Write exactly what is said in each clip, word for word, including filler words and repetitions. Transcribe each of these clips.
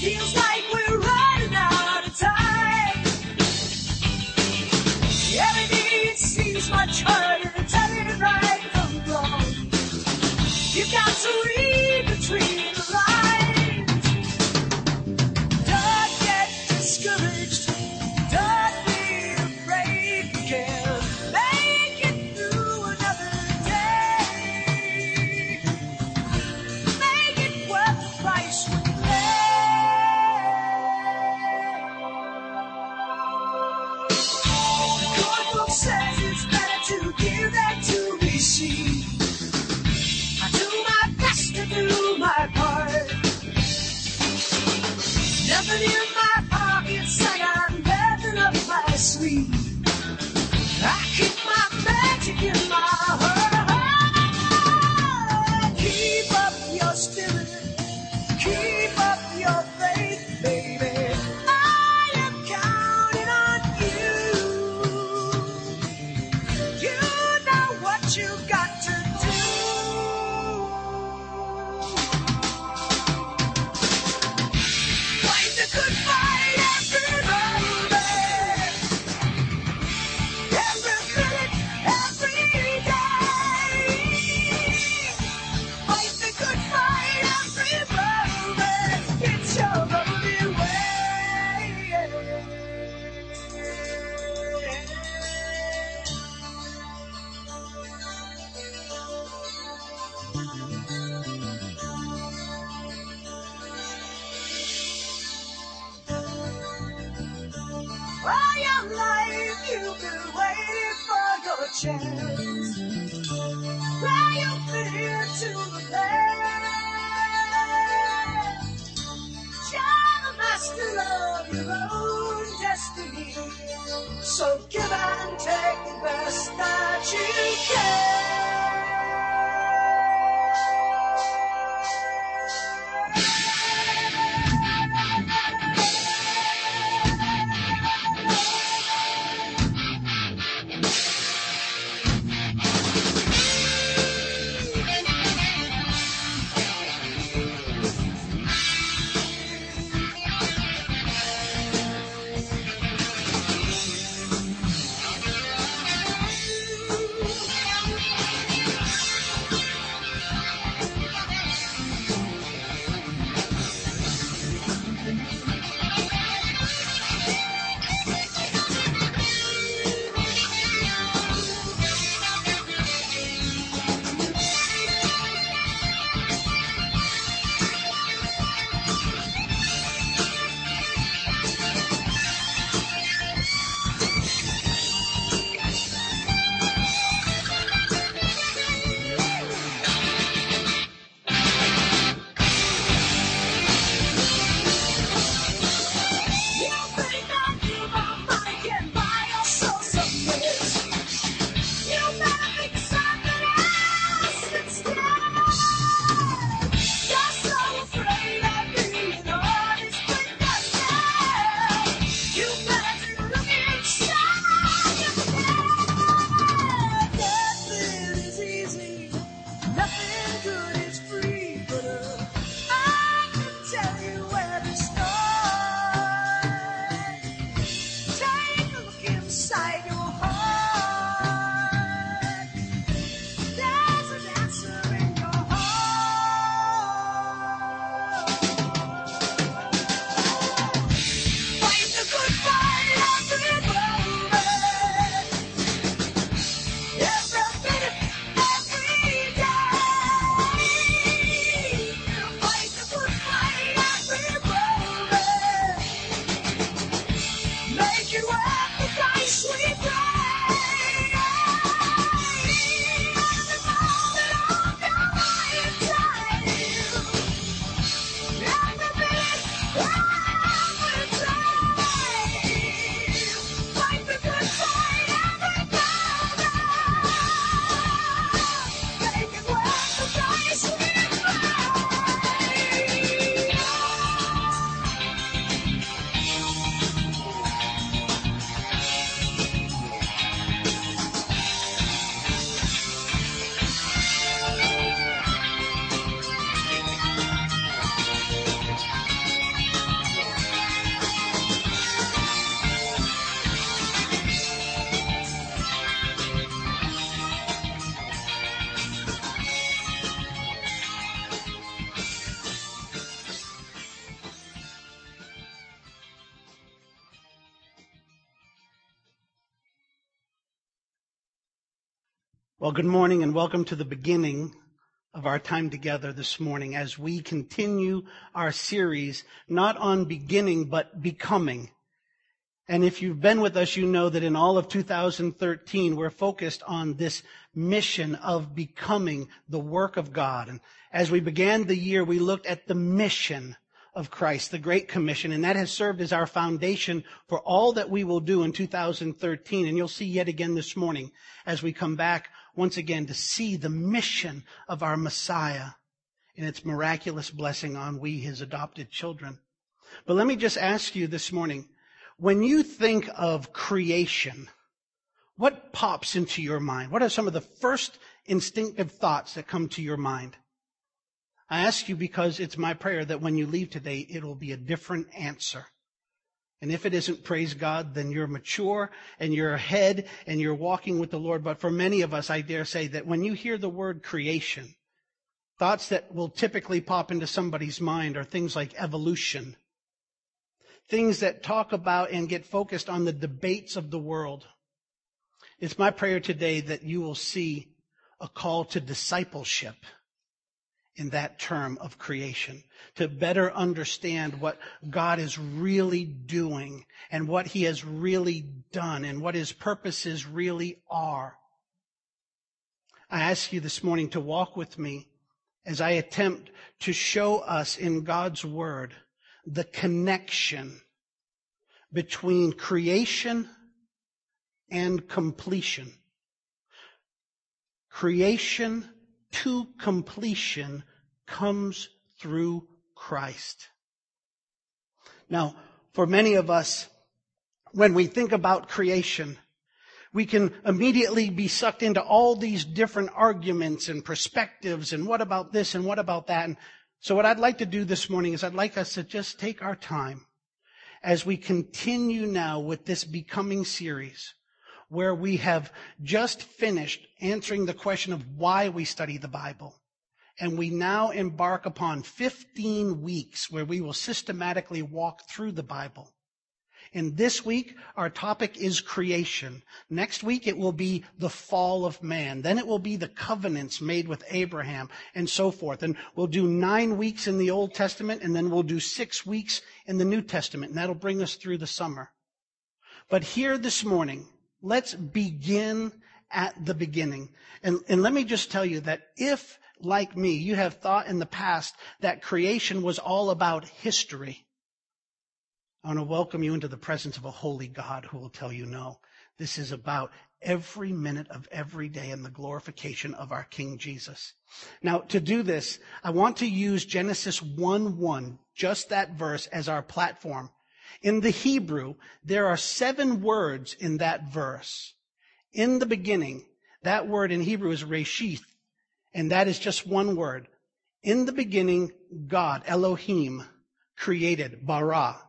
Feels like we're running out of time. Every day it seems much harder to tell it right from wrong. You've got to read between the lines. Don't get discouraged. Don't be afraid. You can make it through another day. Make it worth the price we pay. The good book says it's better to give than to receive. I do my best to do my part. Nothing in my pockets, I got nothing up my sleeve. I keep my magic in my heart. Keep up your spirit, keep up your faith, baby. I am counting on you. You know what you got to do. Fight the good fight, everybody. Every minute, every day. Fight the good fight, everybody. It's your only way. All your life you've been waiting for your chance. Fly your fear to the land. You're the master of your own destiny. So give and take the best that you can. Well, good morning and welcome to the beginning of our time together this morning as we continue our series, not on beginning, but becoming. And if you've been with us, you know that in all of two thousand thirteen, we're focused on this mission of becoming the work of God. And as we began the year, we looked at the mission of Christ, the Great Commission, and that has served as our foundation for all that we will do in two thousand thirteen. And you'll see yet again this morning as we come back once again to see the mission of our Messiah and its miraculous blessing on we, his adopted children. But let me just ask you this morning, when you think of creation, what pops into your mind? What are some of the first instinctive thoughts that come to your mind? I ask you because it's my prayer that when you leave today, it will be a different answer. And if it isn't, praise God, then you're mature and you're ahead and you're walking with the Lord. But for many of us, I dare say that when you hear the word creation, thoughts that will typically pop into somebody's mind are things like evolution, things that talk about and get focused on the debates of the world. It's my prayer today that you will see a call to discipleship in that term of creation, to better understand what God is really doing and what he has really done and what his purposes really are. I ask you this morning to walk with me as I attempt to show us in God's word the connection between creation and completion. Creation to completion comes through Christ. Now, for many of us, when we think about creation, we can immediately be sucked into all these different arguments and perspectives and what about this and what about that. And so what I'd like to do this morning is I'd like us to just take our time as we continue now with this Becoming series, where we have just finished answering the question of why we study the Bible. And we now embark upon fifteen weeks where we will systematically walk through the Bible. And this week, our topic is creation. Next week, it will be the fall of man. Then it will be the covenants made with Abraham and so forth. And we'll do nine weeks in the Old Testament, and then we'll do six weeks in the New Testament. And that'll bring us through the summer. But here this morning, let's begin at the beginning. And, and let me just tell you that if, like me, you have thought in the past that creation was all about history, I want to welcome you into the presence of a holy God who will tell you no. This is about every minute of every day and the glorification of our King Jesus. Now, to do this, I want to use Genesis one one, just that verse, as our platform. In the Hebrew, there are seven words in that verse. In the beginning, that word in Hebrew is reshith, and that is just one word. In the beginning, God, Elohim, created, bara,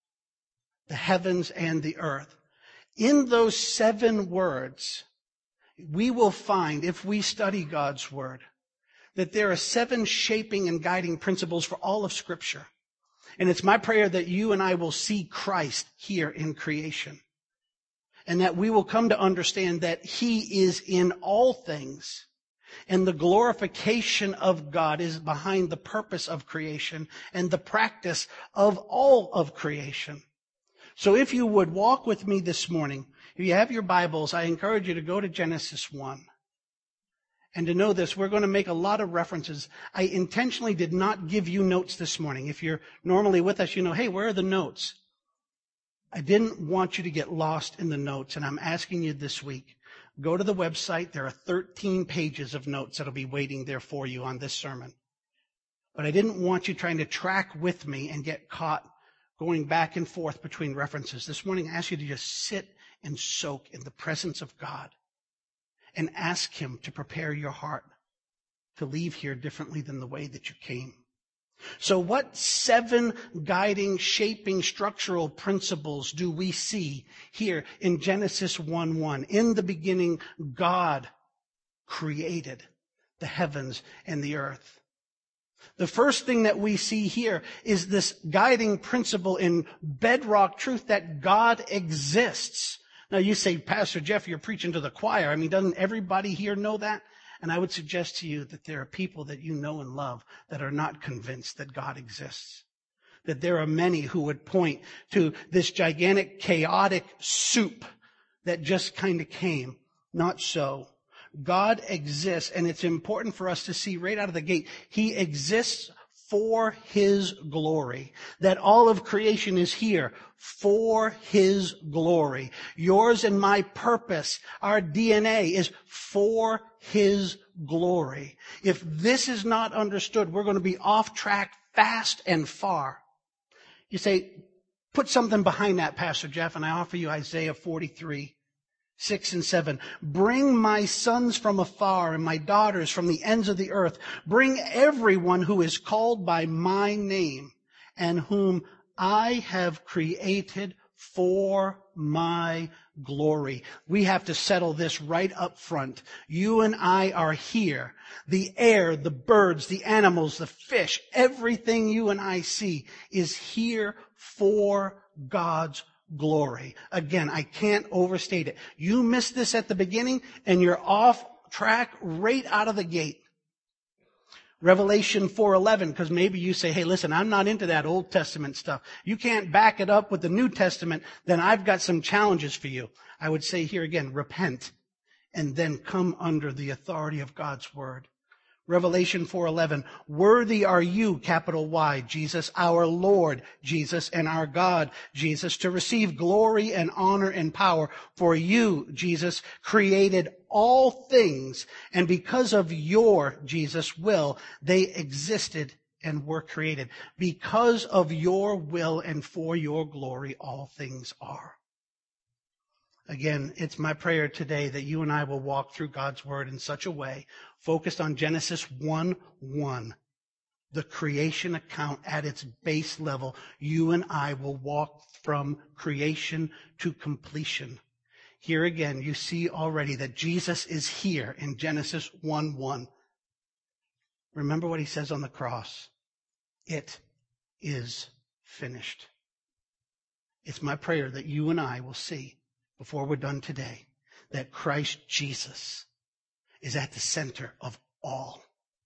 the heavens and the earth. In those seven words, we will find, if we study God's word, that there are seven shaping and guiding principles for all of Scripture. And it's my prayer that you and I will see Christ here in creation. And that we will come to understand that he is in all things. And the glorification of God is behind the purpose of creation and the practice of all of creation. So if you would walk with me this morning, if you have your Bibles, I encourage you to go to Genesis one. And to know this, we're going to make a lot of references. I intentionally did not give you notes this morning. If you're normally with us, you know, hey, where are the notes? I didn't want you to get lost in the notes, and I'm asking you this week, go to the website. There are thirteen pages of notes that'll be waiting there for you on this sermon. But I didn't want you trying to track with me and get caught going back and forth between references. This morning, I ask you to just sit and soak in the presence of God and ask him to prepare your heart to leave here differently than the way that you came. So what seven guiding, shaping, structural principles do we see here in Genesis one one? In the beginning, God created the heavens and the earth. The first thing that we see here is this guiding principle in bedrock truth that God exists. Now you say, Pastor Jeff, you're preaching to the choir. I mean, doesn't everybody here know that? And I would suggest to you that there are people that you know and love that are not convinced that God exists. That there are many who would point to this gigantic, chaotic soup that just kind of came. Not so. God exists, and it's important for us to see right out of the gate, He exists for His glory. That all of creation is here for His glory. Yours and my purpose, our D N A, is for His glory. If this is not understood, we're going to be off track fast and far. You say, put something behind that, Pastor Jeff, and I offer you Isaiah forty-three, six and seven. Bring my sons from afar and my daughters from the ends of the earth. Bring everyone who is called by my name and whom I have created for my glory. We have to settle this right up front. You and I are here. The air, the birds, the animals, the fish, everything you and I see is here for God's glory. Again, I can't overstate it. You miss this at the beginning and you're off track right out of the gate. Revelation four eleven, because maybe you say, hey, listen, I'm not into that Old Testament stuff. You can't back it up with the New Testament, then I've got some challenges for you. I would say here again, repent and then come under the authority of God's word. Revelation four eleven, worthy are you, capital Y, Jesus, our Lord, Jesus, and our God, Jesus, to receive glory and honor and power. For you, Jesus, created all things, and because of your, Jesus, will, they existed and were created. Because of your will and for your glory, all things are. Again, it's my prayer today that you and I will walk through God's word in such a way, focused on Genesis one one, the creation account at its base level. You and I will walk from creation to completion. Here again, you see already that Jesus is here in Genesis one one. Remember what He says on the cross. It is finished. It's my prayer that you and I will see before we're done today, that Christ Jesus is at the center of all.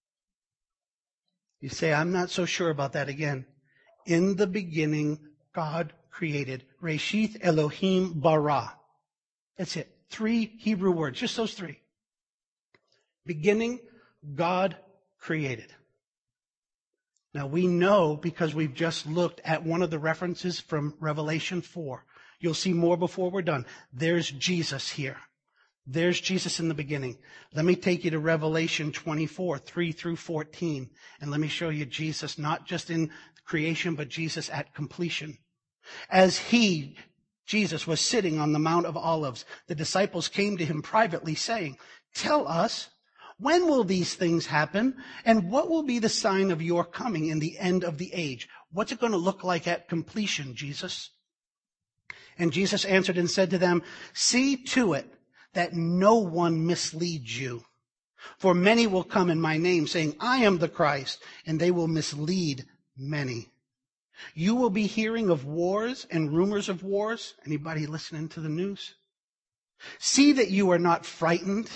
You say, I'm not so sure about that again. In the beginning, God created. Reshith Elohim bara. That's it. Three Hebrew words, just those three. Beginning, God created. Now we know, because we've just looked at one of the references from Revelation four. You'll see more before we're done. There's Jesus here. There's Jesus in the beginning. Let me take you to Revelation twenty-four, three through fourteen. And let me show you Jesus, not just in creation, but Jesus at completion. As He, Jesus, was sitting on the Mount of Olives, the disciples came to Him privately saying, tell us, when will these things happen? And what will be the sign of your coming in the end of the age? What's it going to look like at completion, Jesus? And Jesus answered and said to them, see to it that no one misleads you. For many will come in my name, saying, I am the Christ, and they will mislead many. You will be hearing of wars and rumors of wars. Anybody listening to the news? See that you are not frightened,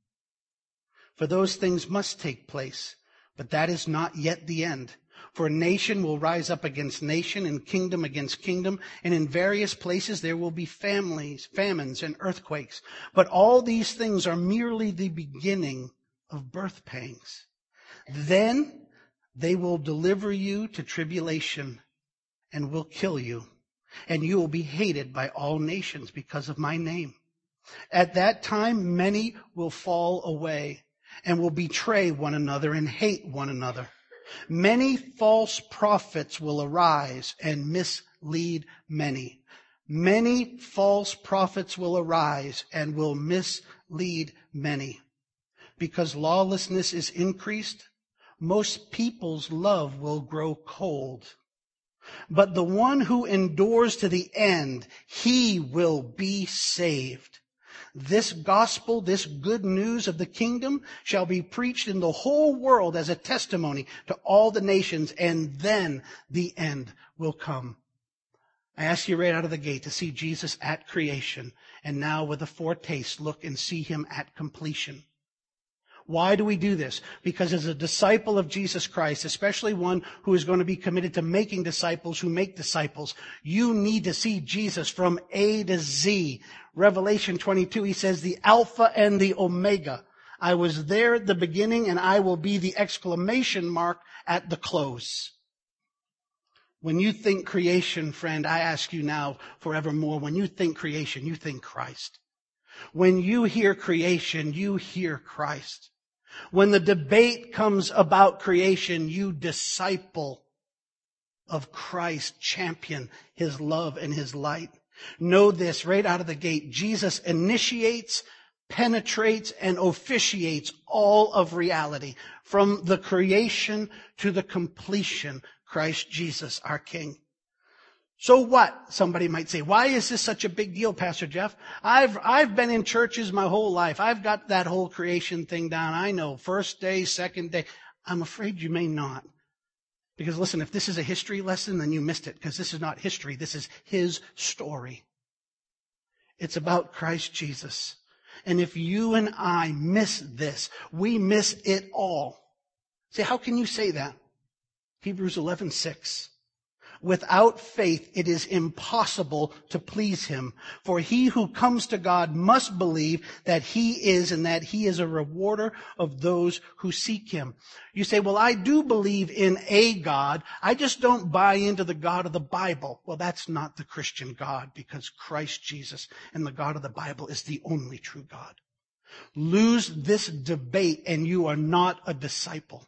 for those things must take place, but that is not yet the end. For nation will rise up against nation and kingdom against kingdom, and in various places there will be families, famines and earthquakes. But all these things are merely the beginning of birth pangs. Then they will deliver you to tribulation and will kill you, and you will be hated by all nations because of my name. At that time many will fall away and will betray one another and hate one another. Many false prophets will arise and mislead many. Many false prophets will arise and will mislead many. Because lawlessness is increased, most people's love will grow cold. But the one who endures to the end, he will be saved. This gospel, this good news of the kingdom shall be preached in the whole world as a testimony to all the nations, and then the end will come. I ask you right out of the gate to see Jesus at creation, and now with a foretaste, look and see him at completion. Why do we do this? Because as a disciple of Jesus Christ, especially one who is going to be committed to making disciples who make disciples, you need to see Jesus from A to Z. Revelation twenty-two, he says, the Alpha and the Omega. I was there at the beginning, and I will be the exclamation mark at the close. When you think creation, friend, I ask you now forevermore, when you think creation, you think Christ. When you hear creation, you hear Christ. When the debate comes about creation, you disciple of Christ, champion his love and his light. Know this right out of the gate. Jesus initiates, penetrates, and officiates all of reality. From the creation to the completion, Christ Jesus, our King. So what? Somebody might say, why is this such a big deal, Pastor Jeff? I've, I've been in churches my whole life. I've got that whole creation thing down. I know first day, second day. I'm afraid you may not. Because listen, if this is a history lesson, then you missed it, because this is not history. This is his story. It's about Christ Jesus. And if you and I miss this, we miss it all. Say, how can you say that? Hebrews eleven six. Without faith, it is impossible to please him. For he who comes to God must believe that he is, and that he is a rewarder of those who seek him. You say, well, I do believe in a God. I just don't buy into the God of the Bible. Well, that's not the Christian God, because Christ Jesus and the God of the Bible is the only true God. Lose this debate and you are not a disciple.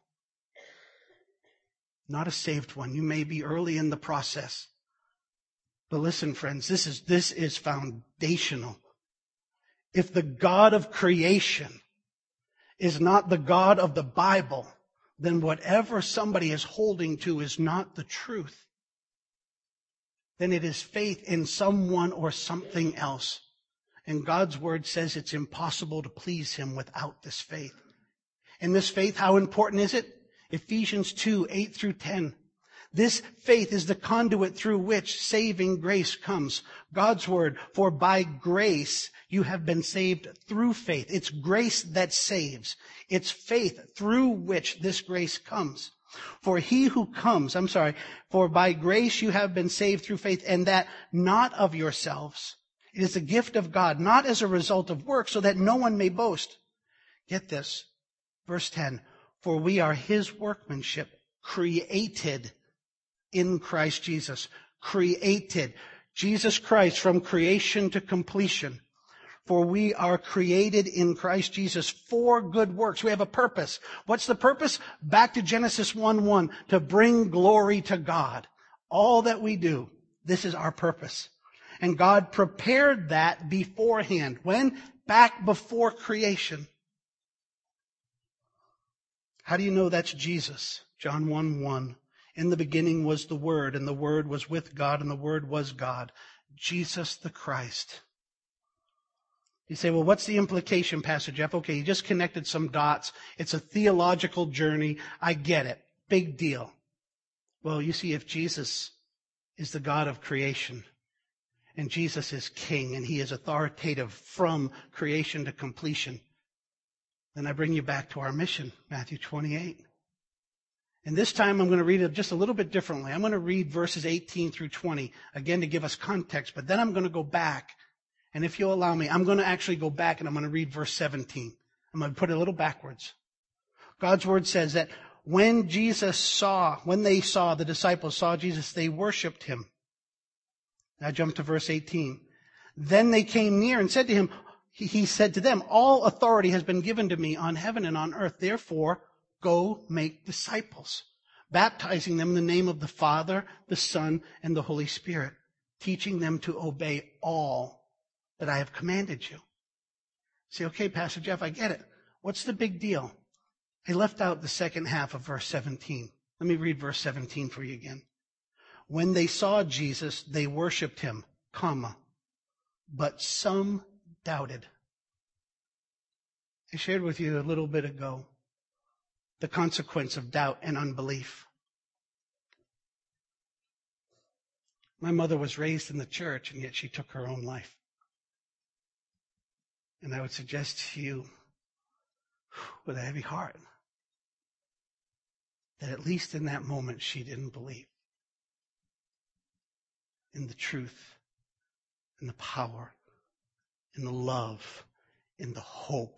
Not a saved one. You may be early in the process. But listen, friends, this is, this is foundational. If the God of creation is not the God of the Bible, then whatever somebody is holding to is not the truth. Then it is faith in someone or something else. And God's word says it's impossible to please him without this faith. And this faith, how important is it? Ephesians two, eight through ten. This faith is the conduit through which saving grace comes. God's word, for by grace you have been saved through faith. It's grace that saves. It's faith through which this grace comes. For he who comes, I'm sorry, for by grace you have been saved through faith, and that not of yourselves. It is the gift of God, not as a result of work, so that no one may boast. Get this, verse ten. For we are his workmanship, created in Christ Jesus. Created. Jesus Christ from creation to completion. For we are created in Christ Jesus for good works. We have a purpose. What's the purpose? Back to Genesis one one. To bring glory to God. All that we do, this is our purpose. And God prepared that beforehand. When? Back before creation. How do you know that's Jesus? John one one. In the beginning was the Word, and the Word was with God, and the Word was God. Jesus the Christ. You say, well, what's the implication, Pastor Jeff? Okay, you just connected some dots. It's a theological journey. I get it. Big deal. Well, you see, if Jesus is the God of creation, and Jesus is King, and he is authoritative from creation to completion, then I bring you back to our mission, Matthew twenty-eight. And this time I'm going to read it just a little bit differently. I'm going to read verses eighteen through twenty, again to give us context, but then I'm going to go back, and if you'll allow me, I'm going to actually go back and I'm going to read verse seventeen. I'm going to put it a little backwards. God's word says that when Jesus saw, when they saw, the disciples saw Jesus, they worshiped him. Now jump to verse eighteen. Then they came near and said to him, He said to them, all authority has been given to me on heaven and on earth. Therefore, go make disciples, baptizing them in the name of the Father, the Son, and the Holy Spirit, teaching them to obey all that I have commanded you. Say, okay, Pastor Jeff, I get it. What's the big deal? I left out the second half of verse seventeen. Let me read verse seventeen for you again. When they saw Jesus, they worshiped him, comma, but some doubted. I shared with you a little bit ago the consequence of doubt and unbelief. My mother was raised in the church, and yet she took her own life. And I would suggest to you, with a heavy heart, that at least in that moment she didn't believe in the truth, in the power, in the love, in the hope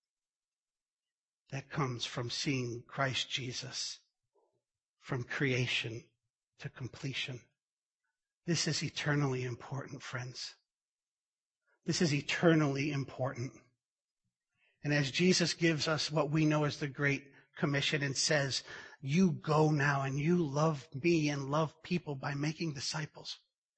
that comes from seeing Christ Jesus from creation to completion. This is eternally important, friends. This is eternally important. And as Jesus gives us what we know as the Great Commission and says, you go now and you love me and love people by making disciples,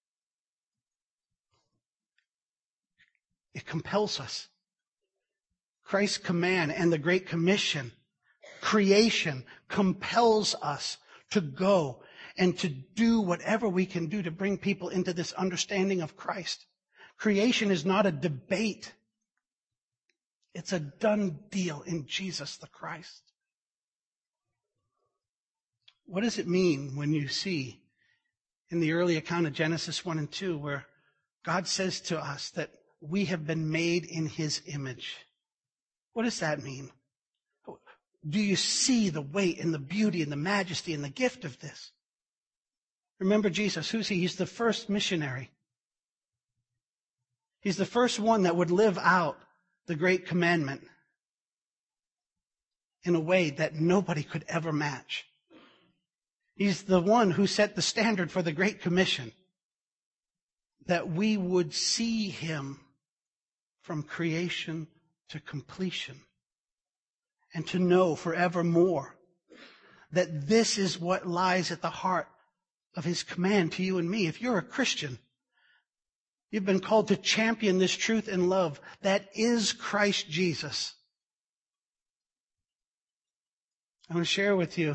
it compels us. Christ's command and the Great Commission, creation, compels us to go and to do whatever we can do to bring people into this understanding of Christ. Creation is not a debate. It's a done deal in Jesus the Christ. What does it mean when you see in the early account of Genesis one and two where God says to us that we have been made in His image? What does that mean? Do you see the weight and the beauty and the majesty and the gift of this? Remember Jesus. Who's He? He's the first missionary. He's the first one that would live out the great commandment in a way that nobody could ever match. He's the one who set the standard for the Great Commission, that we would see Him from creation to completion and to know forevermore that this is what lies at the heart of His command to you and me. If you're a Christian, you've been called to champion this truth and love that is Christ Jesus. I want to share with you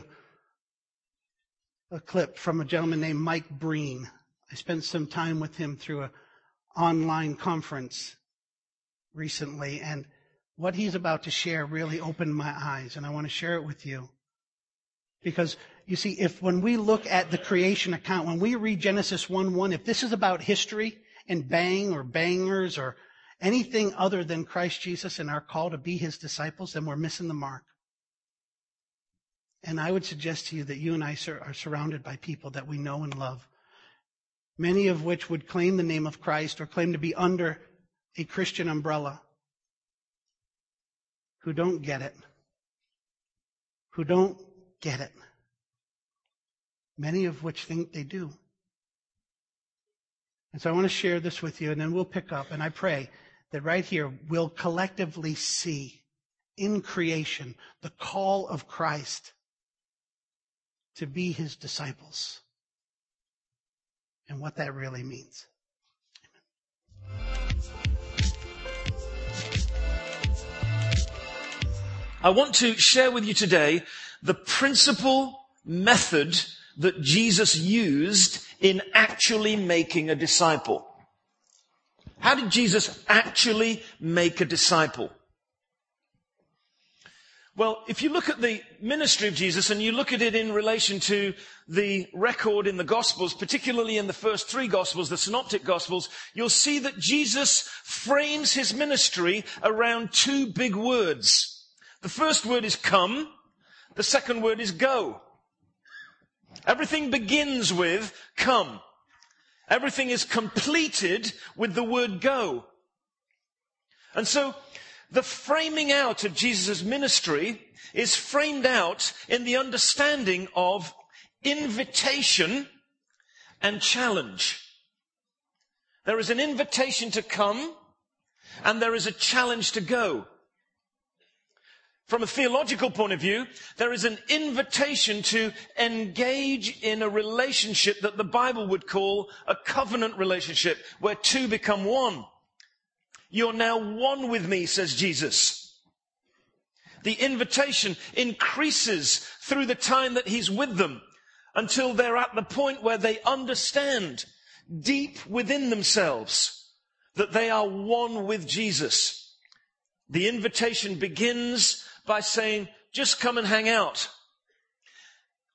a clip from a gentleman named Mike Breen. I spent some time with him through an online conference recently, and what he's about to share really opened my eyes, and I want to share it with you. Because, you see, if when we look at the creation account, when we read Genesis one one, if this is about history and bang or bangers or anything other than Christ Jesus and our call to be His disciples, then we're missing the mark. And I would suggest to you that you and I are surrounded by people that we know and love, many of which would claim the name of Christ or claim to be under a Christian umbrella, who don't get it, who don't get it, many of which think they do. And so I want to share this with you, and then we'll pick up. And I pray that right here we'll collectively see in creation the call of Christ to be His disciples and what that really means. I want to share with you today the principal method that Jesus used in actually making a disciple. How did Jesus actually make a disciple? Well, if you look at the ministry of Jesus and you look at it in relation to the record in the Gospels, particularly in the first three Gospels, the Synoptic Gospels, you'll see that Jesus frames His ministry around two big words. The first word is come. The second word is go. Everything begins with come. Everything is completed with the word go. And so the framing out of Jesus' ministry is framed out in the understanding of invitation and challenge. There is an invitation to come, and there is a challenge to go. From a theological point of view, there is an invitation to engage in a relationship that the Bible would call a covenant relationship, where two become one. You're now one with me, says Jesus. The invitation increases through the time that He's with them until they're at the point where they understand deep within themselves that they are one with Jesus. The invitation begins by saying, just come and hang out.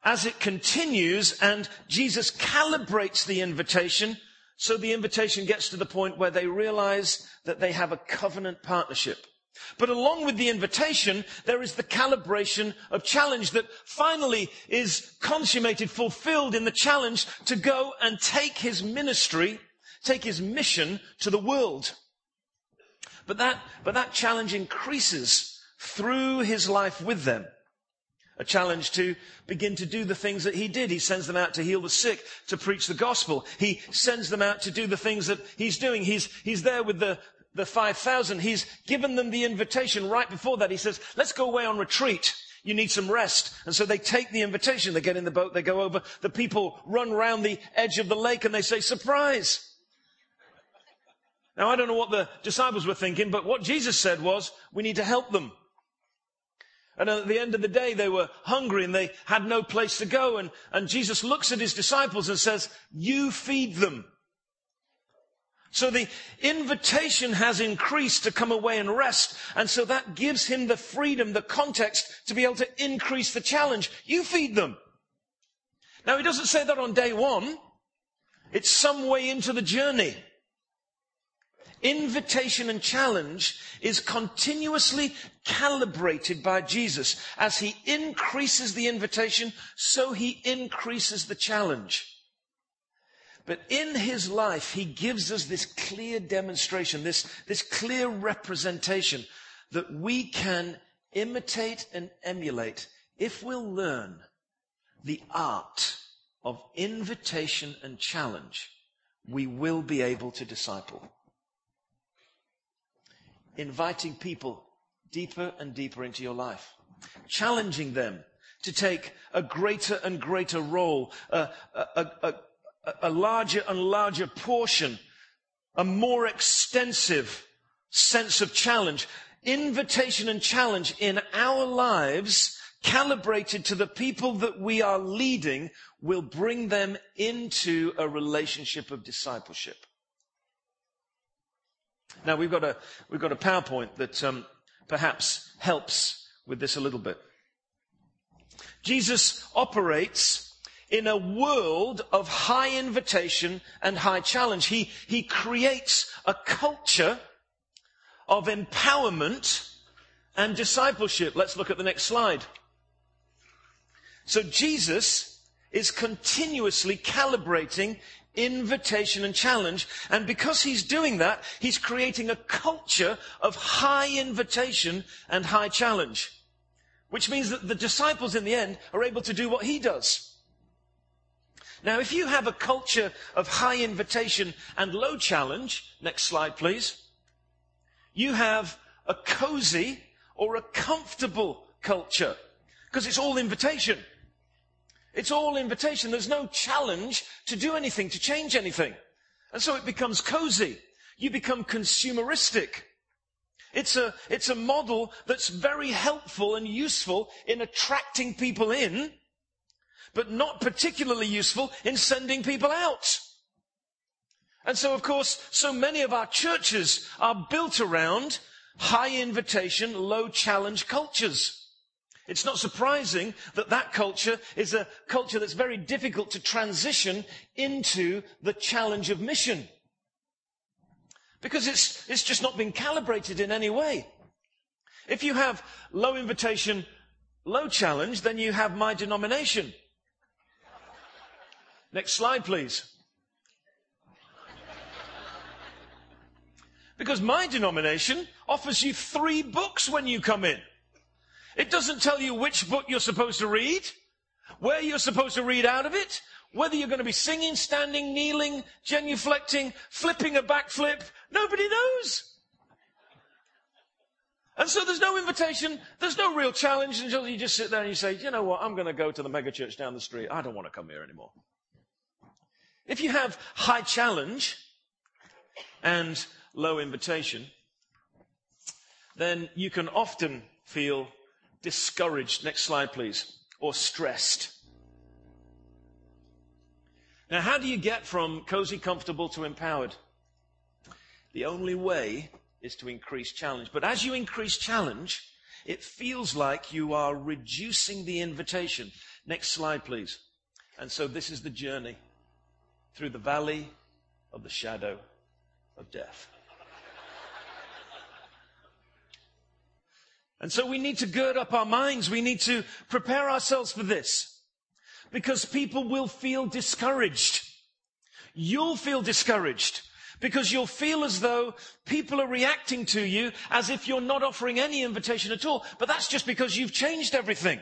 as it continues, and Jesus calibrates the invitation, so the invitation gets to the point where they realize that they have a covenant partnership. But along with the invitation, there is the calibration of challenge that finally is consummated, fulfilled in the challenge to go and take his ministry, take his mission to the world. But that, but that challenge increases through his life with them. A challenge to begin to do the things that he did. He sends them out to heal the sick, to preach the gospel. He sends them out to do the things that he's doing. He's, he's there with the, the five thousand. He's given them the invitation right before that. He says, let's go away on retreat. You need some rest. And so they take the invitation. They get in the boat. They go over. The people run round the edge of the lake and they say, surprise. Now, I don't know what the disciples were thinking, but what Jesus said was, we need to help them. And at the end of the day, they were hungry and they had no place to go. And, and Jesus looks at his disciples and says, you feed them. So the invitation has increased to come away and rest. And so that gives him the freedom, the context to be able to increase the challenge. You feed them. Now, he doesn't say that on day one. It's some way into the journey. Invitation and challenge is continuously calibrated by Jesus. As he increases the invitation, so he increases the challenge. But in his life, he gives us this clear demonstration, this, this clear representation that we can imitate and emulate if we'll learn the art of invitation and challenge. We will be able to disciple. Inviting people deeper and deeper into your life. Challenging them to take a greater and greater role, a, a, a, a larger and larger portion, a more extensive sense of challenge. Invitation and challenge in our lives, calibrated to the people that we are leading, will bring them into a relationship of discipleship. Now, we've got a, we've got a PowerPoint that um, perhaps helps with this a little bit. Jesus operates in a world of high invitation and high challenge. He, he creates a culture of empowerment and discipleship. Let's look at the next slide. So Jesus is continuously calibrating invitation and challenge. And because he's doing that, he's creating a culture of high invitation and high challenge. Which means that the disciples in the end are able to do what he does. Now, if you have a culture of high invitation and low challenge, next slide please, you have a cozy or a comfortable culture. Because it's all invitation. It's all invitation. There's no challenge to do anything, to change anything. And so it becomes cozy. You become consumeristic. It's a, it's a model that's very helpful and useful in attracting people in, but not particularly useful in sending people out. And so, of course, so many of our churches are built around high invitation, low challenge cultures. It's not surprising that that culture is a culture that's very difficult to transition into the challenge of mission. Because it's, it's just not been calibrated in any way. If you have low invitation, low challenge, then you have my denomination. Next slide, please. Because my denomination offers you three books when you come in. It doesn't tell you which book you're supposed to read, where you're supposed to read out of it, whether you're going to be singing, standing, kneeling, genuflecting, flipping a backflip. Nobody knows. And so there's no invitation, there's no real challenge until you just sit there and you say, you know what, I'm going to go to the megachurch down the street. I don't want to come here anymore. If you have high challenge and low invitation, then you can often feel discouraged. Next slide, please. Or stressed. Now, how do you get from cozy, comfortable to empowered? The only way is to increase challenge. But as you increase challenge, it feels like you are reducing the invitation. Next slide, please. And so this is the journey through the valley of the shadow of death. And so we need to gird up our minds. We need to prepare ourselves for this, because people will feel discouraged. You'll feel discouraged because you'll feel as though people are reacting to you as if you're not offering any invitation at all. But that's just because you've changed everything.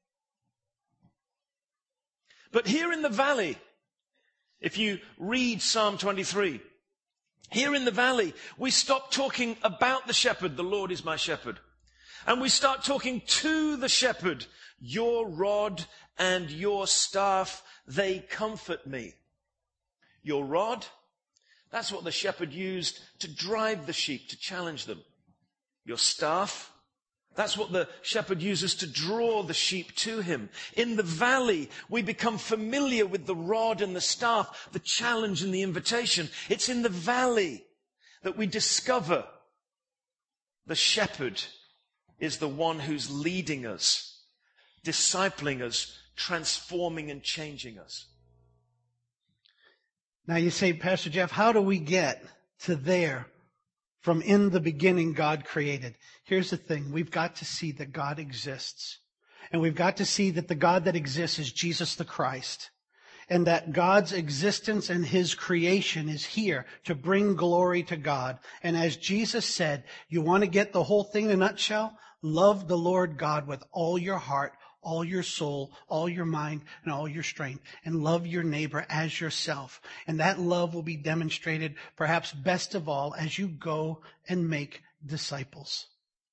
But here in the valley, if you read Psalm twenty-three, here in the valley, we stop talking about the shepherd, the Lord is my shepherd. And we start talking to the shepherd. Your rod and your staff, they comfort me. Your rod, that's what the shepherd used to drive the sheep, to challenge them. Your staff, that's what the shepherd uses to draw the sheep to him. In the valley, we become familiar with the rod and the staff, the challenge and the invitation. It's in the valley that we discover the shepherd is the one who's leading us, discipling us, transforming and changing us. Now you say, Pastor Jeff, how do we get to there from in the beginning God created? Here's the thing. We've got to see that God exists. And we've got to see that the God that exists is Jesus the Christ. And that God's existence and His creation is here to bring glory to God. And as Jesus said, you want to get the whole thing in a nutshell? Love the Lord God with all your heart, all your soul, all your mind, and all your strength. And love your neighbor as yourself. And that love will be demonstrated, perhaps best of all, as you go and make disciples.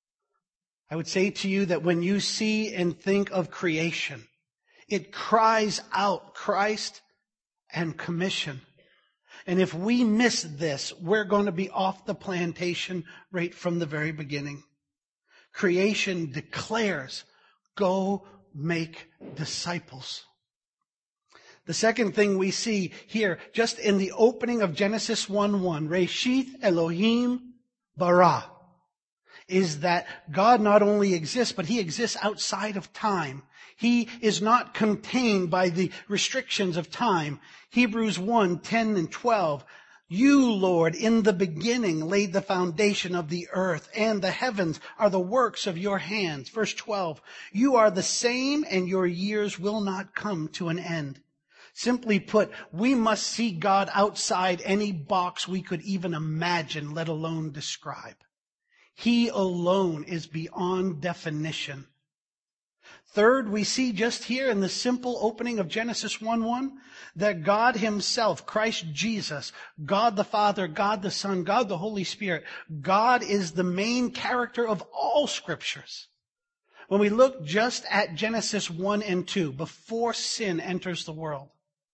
I would say to you that when you see and think of creation, it cries out Christ and commission. And if we miss this, we're going to be off the plantation right from the very beginning. Creation declares, go make disciples. The second thing we see here, just in the opening of Genesis one one, Reshith Elohim bara, is that God not only exists, but He exists outside of time. He is not contained by the restrictions of time. Hebrews one, ten and twelve. You, Lord, in the beginning laid the foundation of the earth, and the heavens are the works of your hands. Verse twelve. You are the same, and your years will not come to an end. Simply put, we must see God outside any box we could even imagine, let alone describe. He alone is beyond definition. Third, we see just here in the simple opening of Genesis one one that God Himself, Christ Jesus, God the Father, God the Son, God the Holy Spirit, God is the main character of all scriptures. When we look just at Genesis one and two, before sin enters the world,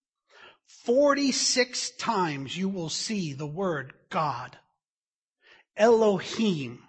forty-six times you will see the word God. Elohim.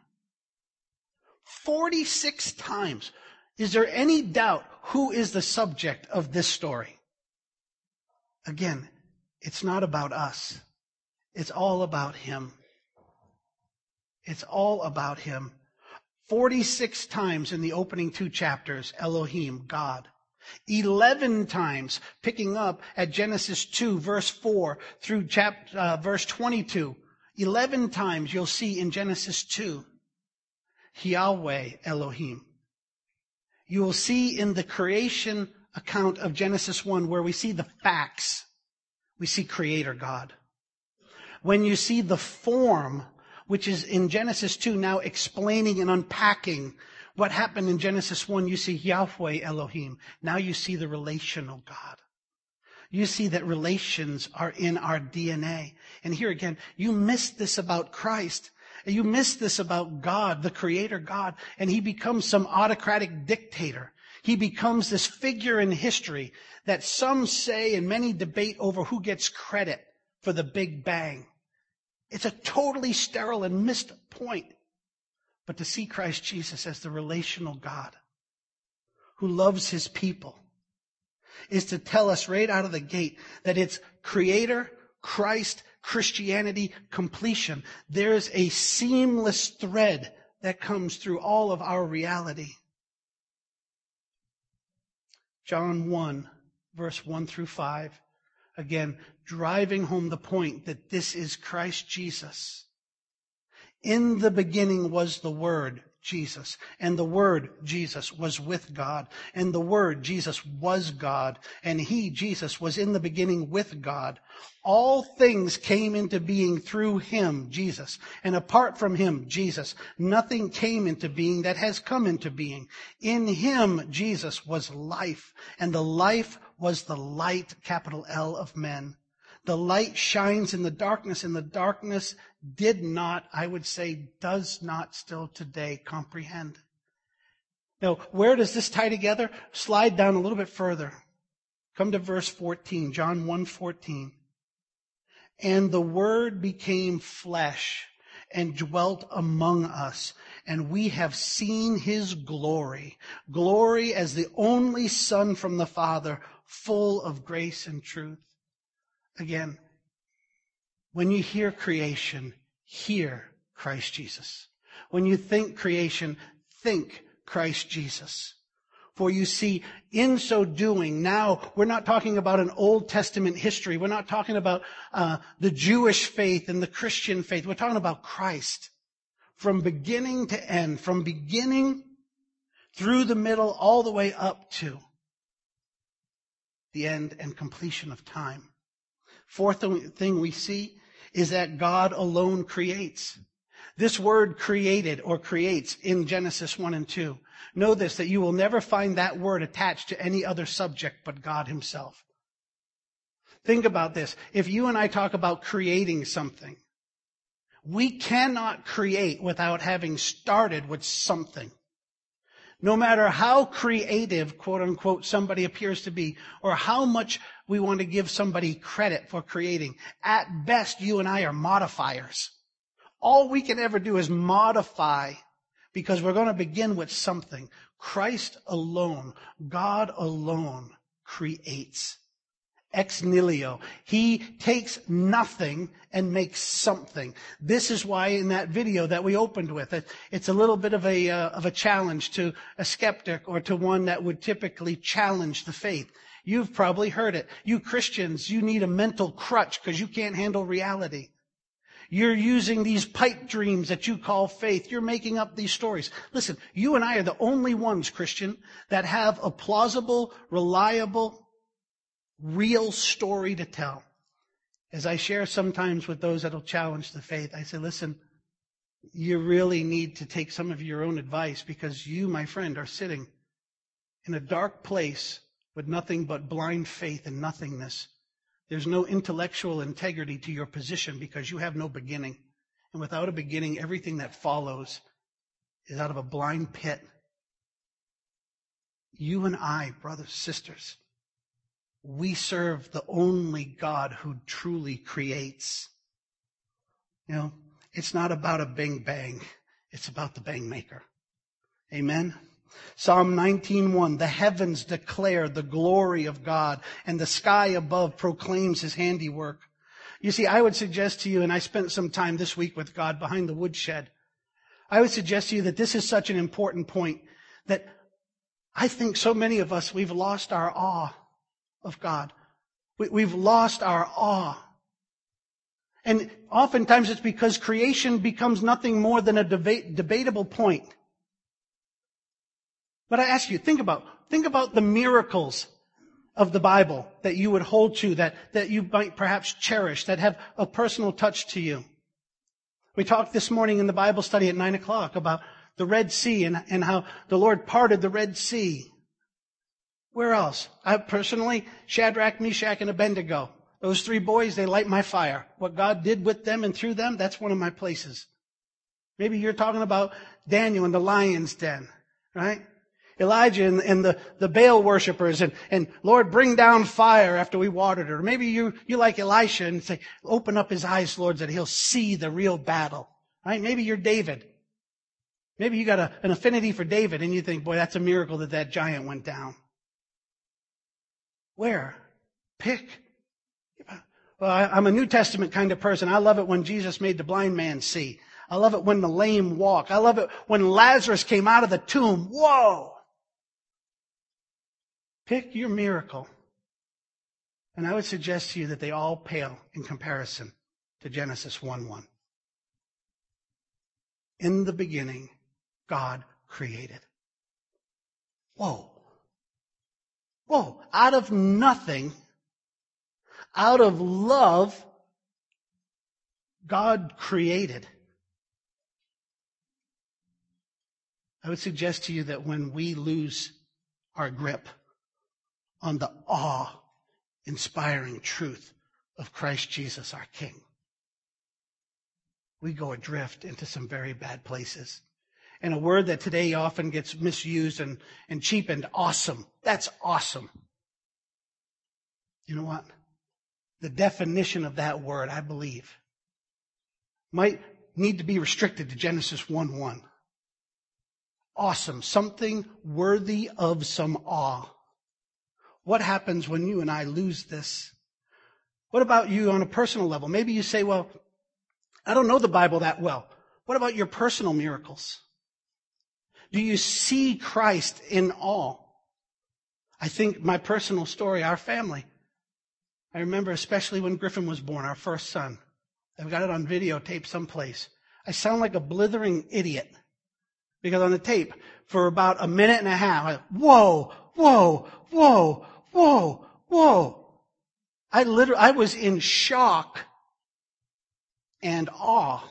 forty-six times. Is there any doubt who is the subject of this story? Again, it's not about us. It's all about Him. It's all about Him. forty-six times in the opening two chapters, Elohim, God. Eleven times, picking up at Genesis two, verse four, through chapter, uh, verse twenty-two. Eleven times you'll see in Genesis two, Yahweh Elohim. You will see in the creation account of Genesis one, where we see the facts, we see Creator God. When you see the form, which is in Genesis two, now explaining and unpacking what happened in Genesis one, you see Yahweh Elohim. Now you see the relational God. You see that relations are in our D N A. And here again, you miss this about Christ. You miss this about God, the Creator God, and He becomes some autocratic dictator. He becomes this figure in history that some say and many debate over who gets credit for the Big Bang. It's a totally sterile and missed point. But to see Christ Jesus as the relational God who loves His people is to tell us right out of the gate that it's Creator, Christ, Christianity, completion. There's a seamless thread that comes through all of our reality. John one, verse one through five. Again, driving home the point that this is Christ Jesus. In the beginning was the Word, Jesus, and the Word, Jesus, was with God, and the Word, Jesus, was God, and He, Jesus, was in the beginning with God. All things came into being through Him, Jesus, and apart from Him, Jesus, nothing came into being that has come into being. In Him, Jesus, was life, and the life was the light, capital L, of men. The light shines in the darkness, and the darkness did not, I would say, does not still today comprehend. Now, where does this tie together? Slide down a little bit further. Come to verse fourteen, John one fourteen. And the Word became flesh and dwelt among us, and we have seen His glory, glory as the only Son from the Father, full of grace and truth. Again, when you hear creation, hear Christ Jesus. When you think creation, think Christ Jesus. For you see, in so doing, now we're not talking about an Old Testament history. We're not talking about uh, the Jewish faith and the Christian faith. We're talking about Christ. From beginning to end, from beginning through the middle, all the way up to the end and completion of time. Fourth thing we see is that God alone creates. This word created or creates in Genesis one and two. Know this, that you will never find that word attached to any other subject but God Himself. Think about this. If you and I talk about creating something, we cannot create without having started with something. No matter how creative, quote unquote, somebody appears to be, or how much we want to give somebody credit for creating, at best you and I are modifiers. All we can ever do is modify, because we're going to begin with something. Christ alone, God alone, creates. Ex nihilo. He takes nothing and makes something. This is why in that video that we opened with, it, it's a little bit of a, uh, of a challenge to a skeptic or to one that would typically challenge the faith. You've probably heard it. You Christians, you need a mental crutch because you can't handle reality. You're using these pipe dreams that you call faith. You're making up these stories. Listen, you and I are the only ones, Christian, that have a plausible, reliable, real story to tell. As I share sometimes with those that will challenge the faith, I say, listen, you really need to take some of your own advice, because you, my friend, are sitting in a dark place with nothing but blind faith and nothingness. There's no intellectual integrity to your position because you have no beginning. And without a beginning, everything that follows is out of a blind pit. You and I, brothers, sisters, we serve the only God who truly creates. You know, it's not about a bing bang. It's about the bang maker. Amen. Psalm nineteen one, the heavens declare the glory of God, and the sky above proclaims His handiwork. You see, I would suggest to you, and I spent some time this week with God behind the woodshed, I would suggest to you that this is such an important point that I think so many of us, we've lost our awe of God. We, we've lost our awe. And oftentimes it's because creation becomes nothing more than a debate, debatable point. But I ask you, think about, think about the miracles of the Bible that you would hold to, that, that you might perhaps cherish, that have a personal touch to you. We talked this morning in the Bible study at nine o'clock about the Red Sea and, and how the Lord parted the Red Sea. Where else? I personally, Shadrach, Meshach, and Abednego. Those three boys, they light my fire. What God did with them and through them, that's one of my places. Maybe you're talking about Daniel in the lion's den, right? Elijah and, and the, the Baal worshipers and, and Lord, bring down fire after we watered it. Or maybe you, you like Elisha and say, open up his eyes, Lord, that he'll see the real battle. Right? Maybe you're David. Maybe you got a, an affinity for David and you think, boy, that's a miracle that that giant went down. Where? Pick. Well, I, I'm a New Testament kind of person. I love it when Jesus made the blind man see. I love it when the lame walk. I love it when Lazarus came out of the tomb. Whoa! Pick your miracle. And I would suggest to you that they all pale in comparison to Genesis one one. In the beginning, God created. Whoa. Whoa. Out of nothing, out of love, God created. I would suggest to you that when we lose our grip on the awe-inspiring truth of Christ Jesus, our King, we go adrift into some very bad places. And a word that today often gets misused and, and cheapened, awesome. That's awesome. You know what? The definition of that word, I believe, might need to be restricted to Genesis one one. Awesome. Something worthy of some awe. What happens when you and I lose this? What about you on a personal level? Maybe you say, well, I don't know the Bible that well. What about your personal miracles? Do you see Christ in awe? I think my personal story, our family. I remember especially when Griffin was born, our first son. I've got it on videotape someplace. I sound like a blithering idiot. Because on the tape, for about a minute and a half, I, whoa, whoa, whoa, whoa, whoa. I literally, I was in shock and awe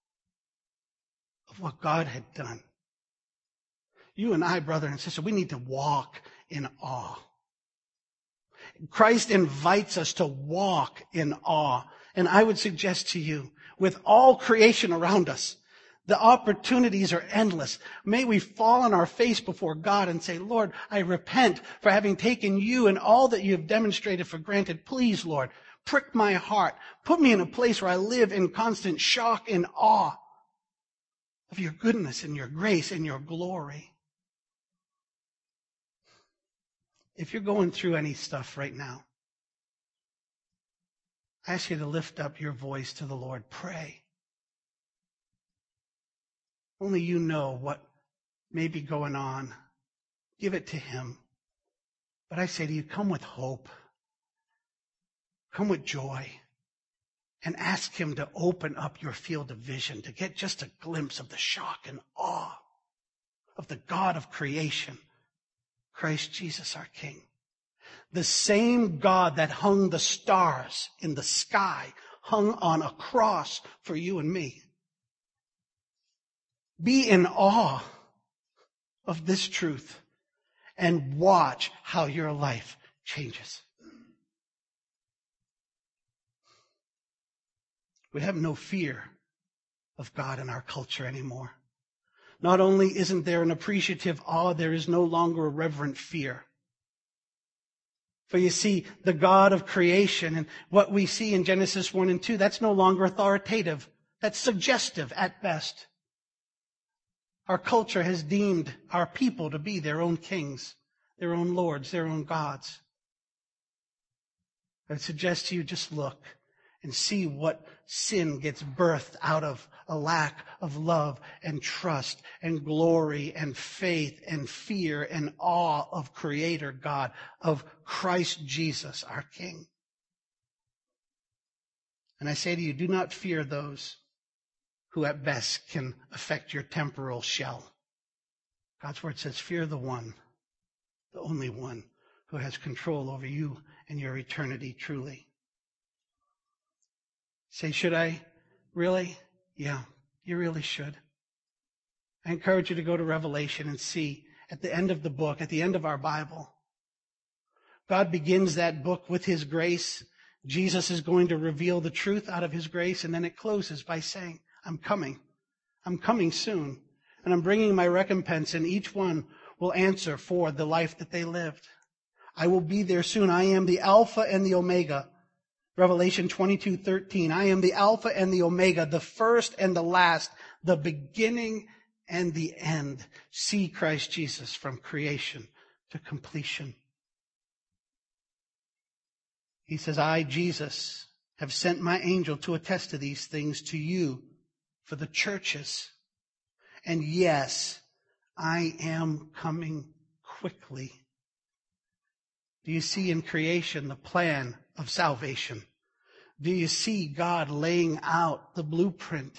of what God had done. You and I, brother and sister, we need to walk in awe. Christ invites us to walk in awe. And I would suggest to you, with all creation around us, the opportunities are endless. May we fall on our face before God and say, Lord, I repent for having taken you and all that you have demonstrated for granted. Please, Lord, prick my heart. Put me in a place where I live in constant shock and awe of your goodness and your grace and your glory. If you're going through any stuff right now, I ask you to lift up your voice to the Lord. Pray. Only you know what may be going on. Give it to Him. But I say to you, come with hope. Come with joy. And ask Him to open up your field of vision, to get just a glimpse of the shock and awe of the God of creation, Christ Jesus our King. The same God that hung the stars in the sky, hung on a cross for you and me. Be in awe of this truth and watch how your life changes. We have no fear of God in our culture anymore. Not only isn't there an appreciative awe, there is no longer a reverent fear. For you see, the God of creation and what we see in Genesis one and two, that's no longer authoritative. That's suggestive at best. Our culture has deemed our people to be their own kings, their own lords, their own gods. I would suggest to you just look and see what sin gets birthed out of a lack of love and trust and glory and faith and fear and awe of Creator God, of Christ Jesus, our King. And I say to you, do not fear those who at best can affect your temporal shell. God's word says, fear the one, the only one who has control over you and your eternity truly. Say, should I? Really? Yeah, you really should. I encourage you to go to Revelation and see at the end of the book, at the end of our Bible, God begins that book with His grace. Jesus is going to reveal the truth out of His grace, and then it closes by saying, I'm coming. I'm coming soon. And I'm bringing my recompense, and each one will answer for the life that they lived. I will be there soon. I am the Alpha and the Omega. Revelation twenty-two thirteen. I am the Alpha and the Omega, the first and the last, the beginning and the end. See Christ Jesus from creation to completion. He says, I, Jesus, have sent my angel to attest to these things to you for the churches. And yes, I am coming quickly. Do you see in creation the plan of salvation? Do you see God laying out the blueprint?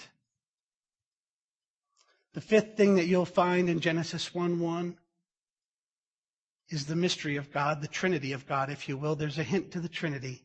The fifth thing that you'll find in Genesis one one is the mystery of God, the Trinity of God, if you will. There's a hint to the Trinity.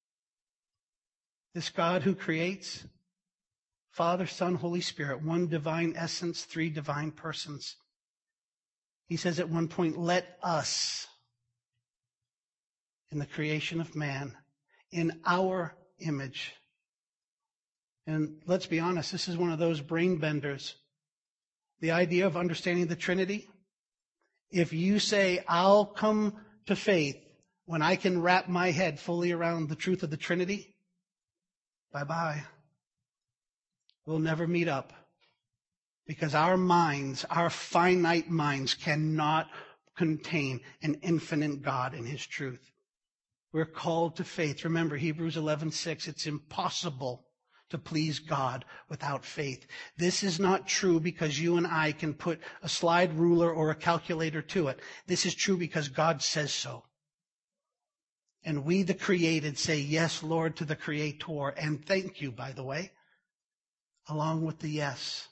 This God who creates, Father, Son, Holy Spirit, one divine essence, three divine persons. He says at one point, let us, in the creation of man, in our image. And let's be honest, this is one of those brain benders. The idea of understanding the Trinity. If you say, I'll come to faith when I can wrap my head fully around the truth of the Trinity, bye-bye. We'll never meet up. Because our minds, our finite minds, cannot contain an infinite God and His truth. We're called to faith. Remember, Hebrews eleven six, it's impossible to please God without faith. This is not true because you and I can put a slide ruler or a calculator to it. This is true because God says so. And we, the created, say, yes, Lord, to the Creator. And thank you, by the way, along with the yes.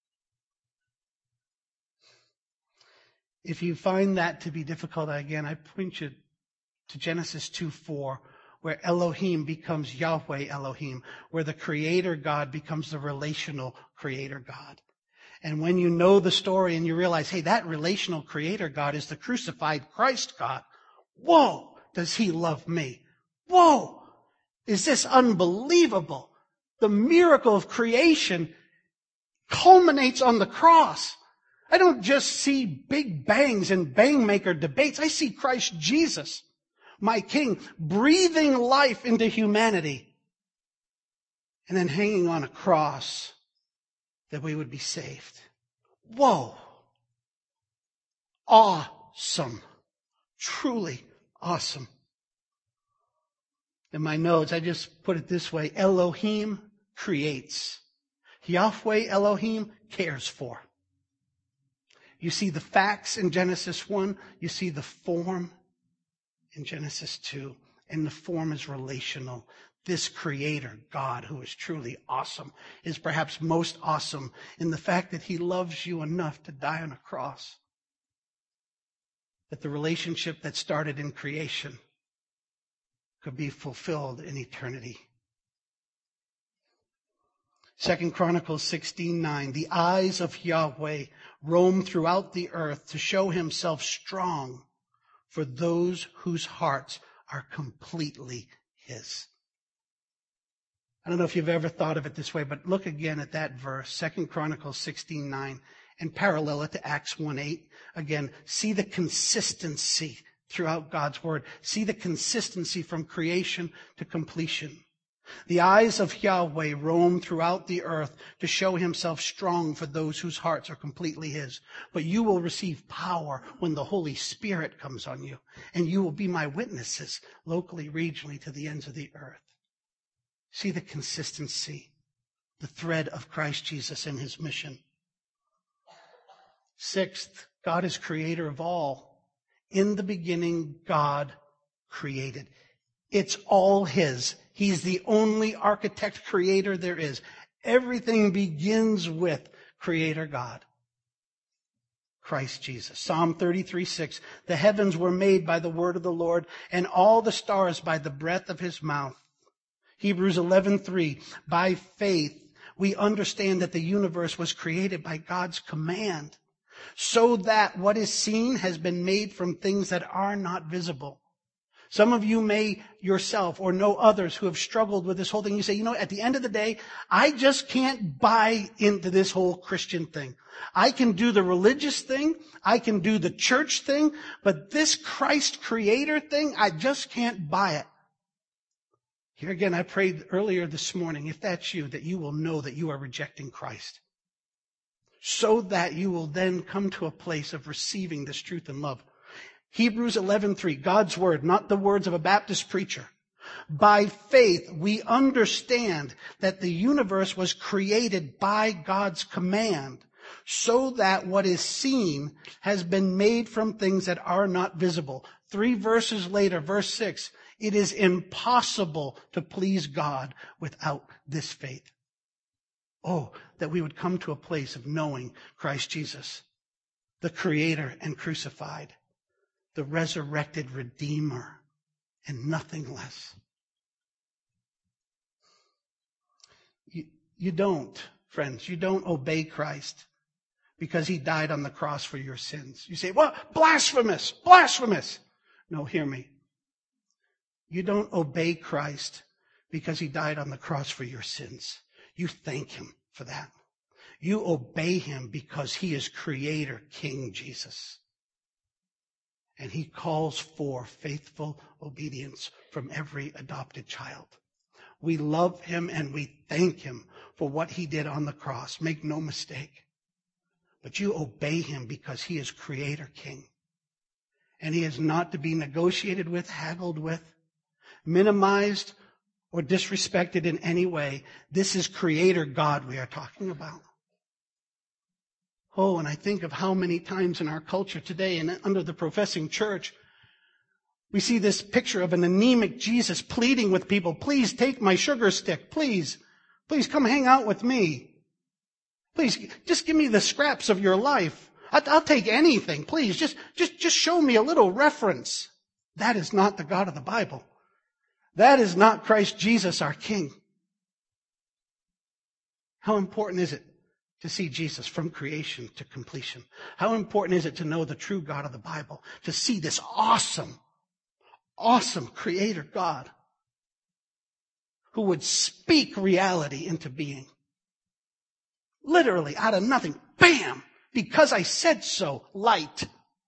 If you find that to be difficult, again, I point you to Genesis two four, where Elohim becomes Yahweh Elohim, where the Creator God becomes the relational Creator God. And when you know the story and you realize, hey, that relational Creator God is the crucified Christ God. Whoa, does He love me? Whoa, is this unbelievable? The miracle of creation culminates on the cross. I don't just see big bangs and bang maker debates. I see Christ Jesus, my King, breathing life into humanity and then hanging on a cross that we would be saved. Whoa. Awesome. Truly awesome. In my notes, I just put it this way. Elohim creates. Yahweh Elohim cares for. You see the facts in Genesis one. You see the form in Genesis two. And the form is relational. This Creator, God, who is truly awesome, is perhaps most awesome in the fact that He loves you enough to die on a cross. That the relationship that started in creation could be fulfilled in eternity. Second Chronicles sixteen nine. The eyes of Yahweh roam throughout the earth to show Himself strong for those whose hearts are completely His. I don't know if you've ever thought of it this way, but look again at that verse, Second Chronicles sixteen nine, and parallel it to Acts one eight. Again, see the consistency throughout God's Word. See the consistency from creation to completion. The eyes of Yahweh roam throughout the earth to show Himself strong for those whose hearts are completely His. But you will receive power when the Holy Spirit comes on you, and you will be my witnesses locally, regionally, to the ends of the earth. See the consistency, the thread of Christ Jesus and His mission. Sixth, God is creator of all. In the beginning, God created. It's all His. He's the only architect creator there is. Everything begins with Creator God, Christ Jesus. Psalm thirty-three six. The heavens were made by the word of the Lord, and all the stars by the breath of His mouth. Hebrews eleven three. By faith, we understand that the universe was created by God's command, so that what is seen has been made from things that are not visible. Some of you may yourself or know others who have struggled with this whole thing. You say, you know, at the end of the day, I just can't buy into this whole Christian thing. I can do the religious thing. I can do the church thing. But this Christ creator thing, I just can't buy it. Here again, I prayed earlier this morning, if that's you, that you will know that you are rejecting Christ, so that you will then come to a place of receiving this truth and love. Hebrews eleven three, God's word, not the words of a Baptist preacher. By faith, we understand that the universe was created by God's command, so that what is seen has been made from things that are not visible. Three verses later, verse six, it is impossible to please God without this faith. Oh, that we would come to a place of knowing Christ Jesus, the Creator and crucified, the resurrected Redeemer, and nothing less. You, you don't, friends, you don't obey Christ because he died on the cross for your sins. You say, well, blasphemous, blasphemous. No, hear me. You don't obey Christ because he died on the cross for your sins. You thank him for that. You obey him because he is Creator, King Jesus. And he calls for faithful obedience from every adopted child. We love him and we thank him for what he did on the cross. Make no mistake. But you obey him because he is Creator, King. And he is not to be negotiated with, haggled with, minimized, or disrespected in any way. This is Creator God we are talking about. Oh, and I think of how many times in our culture today and under the professing church, we see this picture of an anemic Jesus pleading with people, please take my sugar stick, please. Please come hang out with me. Please, just give me the scraps of your life. I'll take anything, please. Just, just, just show me a little reference. That is not the God of the Bible. That is not Christ Jesus, our King. How important is it to see Jesus from creation to completion? How important is it to know the true God of the Bible? To see this awesome, awesome Creator God who would speak reality into being. Literally, out of nothing. Bam! Because I said so, light.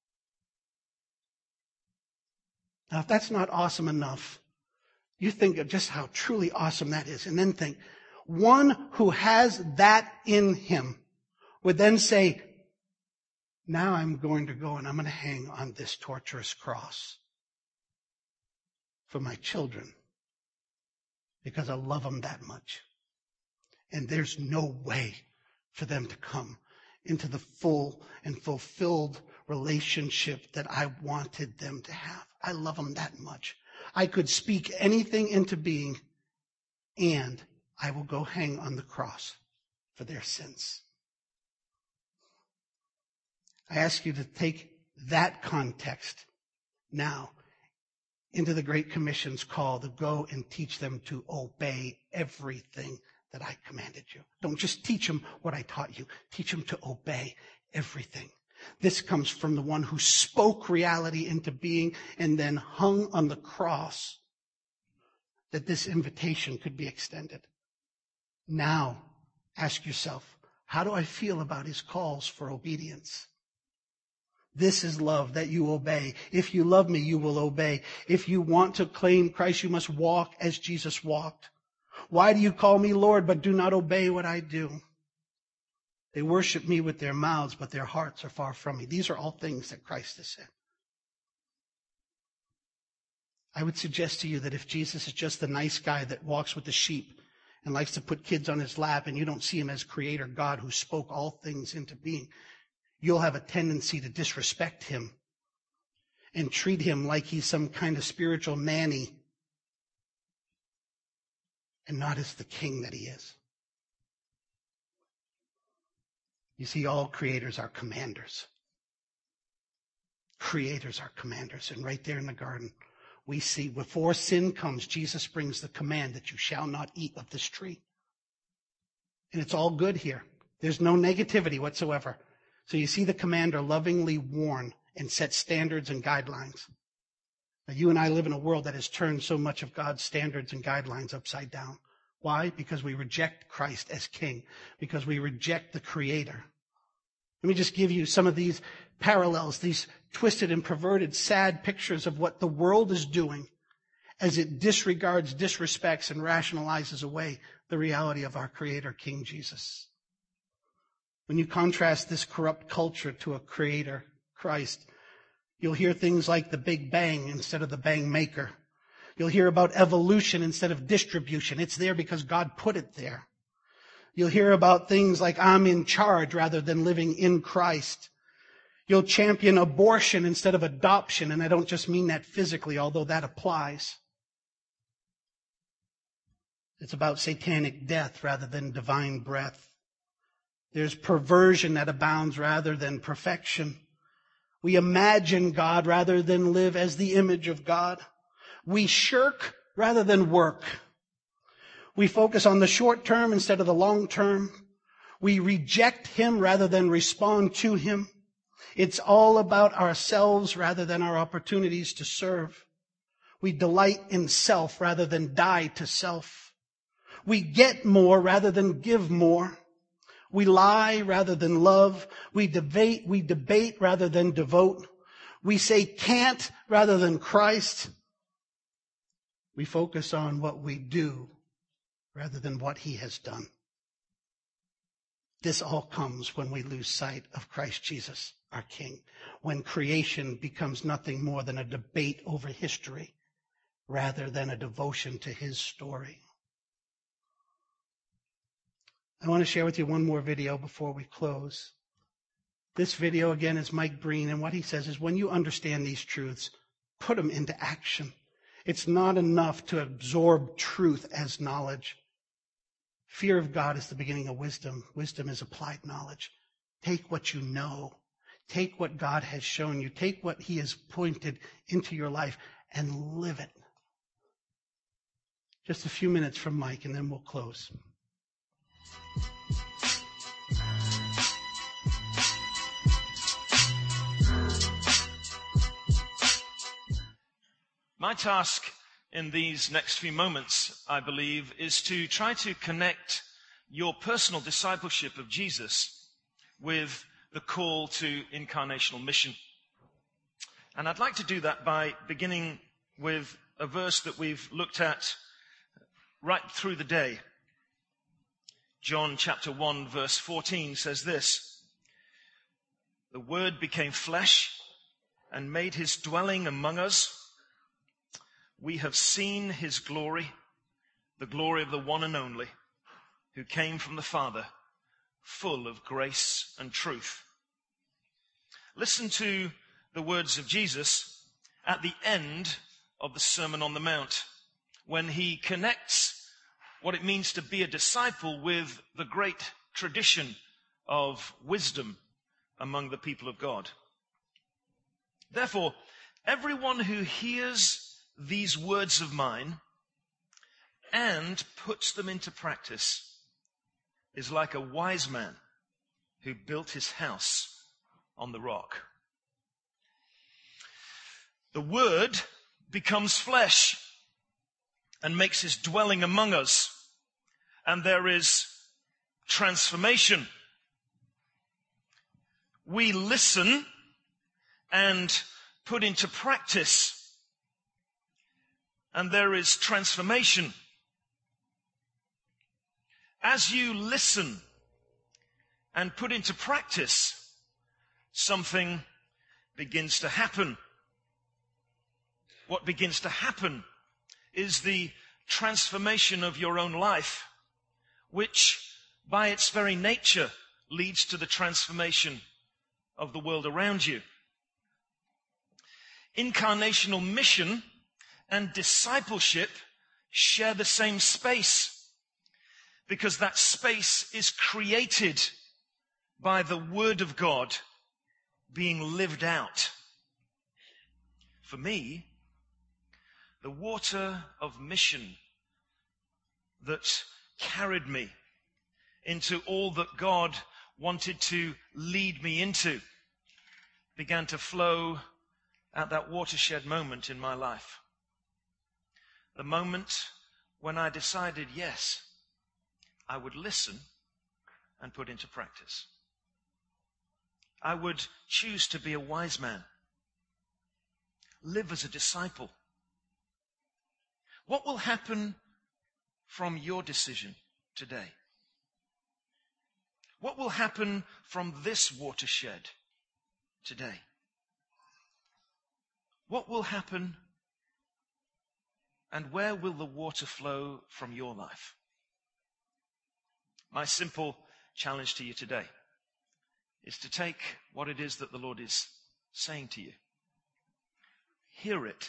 Now, if that's not awesome enough, you think of just how truly awesome that is. And then think, one who has that in him would then say, now I'm going to go and I'm going to hang on this torturous cross for my children because I love them that much. And there's no way for them to come into the full and fulfilled relationship that I wanted them to have. I love them that much. I could speak anything into being, and I will go hang on the cross for their sins. I ask you to take that context now into the Great Commission's call to go and teach them to obey everything that I commanded you. Don't just teach them what I taught you. Teach them to obey everything. This comes from the one who spoke reality into being and then hung on the cross that this invitation could be extended. Now, ask yourself, how do I feel about his calls for obedience? This is love, that you obey. If you love me, you will obey. If you want to claim Christ, you must walk as Jesus walked. Why do you call me Lord, but do not obey what I do? They worship me with their mouths, but their hearts are far from me. These are all things that Christ has said. I would suggest to you that if Jesus is just the nice guy that walks with the sheep and likes to put kids on his lap, and you don't see him as Creator God who spoke all things into being, you'll have a tendency to disrespect him and treat him like he's some kind of spiritual nanny and not as the King that he is. You see, all creators are commanders. Creators are commanders. And right there in the garden, we see before sin comes, Jesus brings the command that you shall not eat of this tree. And it's all good here. There's no negativity whatsoever. So you see the commander lovingly warn and set standards and guidelines. Now, you and I live in a world that has turned so much of God's standards and guidelines upside down. Why? Because we reject Christ as King. Because we reject the Creator. Let me just give you some of these parallels, these twisted and perverted, sad pictures of what the world is doing as it disregards, disrespects, and rationalizes away the reality of our Creator, King Jesus. When you contrast this corrupt culture to a Creator, Christ, you'll hear things like the Big Bang instead of the Bang Maker. You'll hear about evolution instead of distribution. It's there because God put it there. You'll hear about things like I'm in charge rather than living in Christ. You'll champion abortion instead of adoption, and I don't just mean that physically, although that applies. It's about satanic death rather than divine breath. There's perversion that abounds rather than perfection. We imagine God rather than live as the image of God. We shirk rather than work. We focus on the short term instead of the long term. We reject Him rather than respond to Him. It's all about ourselves rather than our opportunities to serve. We delight in self rather than die to self. We get more rather than give more. We lie rather than love. We debate, we debate rather than devote. We say can't rather than Christ. We focus on what we do rather than what He has done. This all comes when we lose sight of Christ Jesus, our King, when creation becomes nothing more than a debate over history rather than a devotion to His story. I want to share with you one more video before we close. This video, again, is Mike Breen, and what he says is when you understand these truths, put them into action. It's not enough to absorb truth as knowledge. Fear of God is the beginning of wisdom. Wisdom is applied knowledge. Take what you know. Take what God has shown you. Take what He has pointed into your life and live it. Just a few minutes from Mike, and then we'll close. My task in these next few moments, I believe, is to try to connect your personal discipleship of Jesus with the call to incarnational mission. And I'd like to do that by beginning with a verse that we've looked at right through the day. John chapter one, verse fourteen says this: "The Word became flesh and made His dwelling among us. We have seen His glory, the glory of the one and only, who came from the Father, full of grace and truth." Listen to the words of Jesus at the end of the Sermon on the Mount, when He connects what it means to be a disciple with the great tradition of wisdom among the people of God. "Therefore, everyone who hears these words of mine and puts them into practice is like a wise man who built his house on the rock." The Word becomes flesh and makes His dwelling among us, and there is transformation. We listen and put into practice, and there is transformation. As you listen and put into practice, something begins to happen. What begins to happen is the transformation of your own life, which by its very nature leads to the transformation of the world around you. Incarnational mission and discipleship share the same space, because that space is created by the Word of God being lived out. For me, the water of mission that carried me into all that God wanted to lead me into began to flow at that watershed moment in my life. The moment when I decided, yes, I would listen and put into practice. I would choose to be a wise man, live as a disciple. What will happen from your decision today? What will happen from this watershed today? What will happen, and where will the water flow from your life? My simple challenge to you today is to take what it is that the Lord is saying to you, hear it,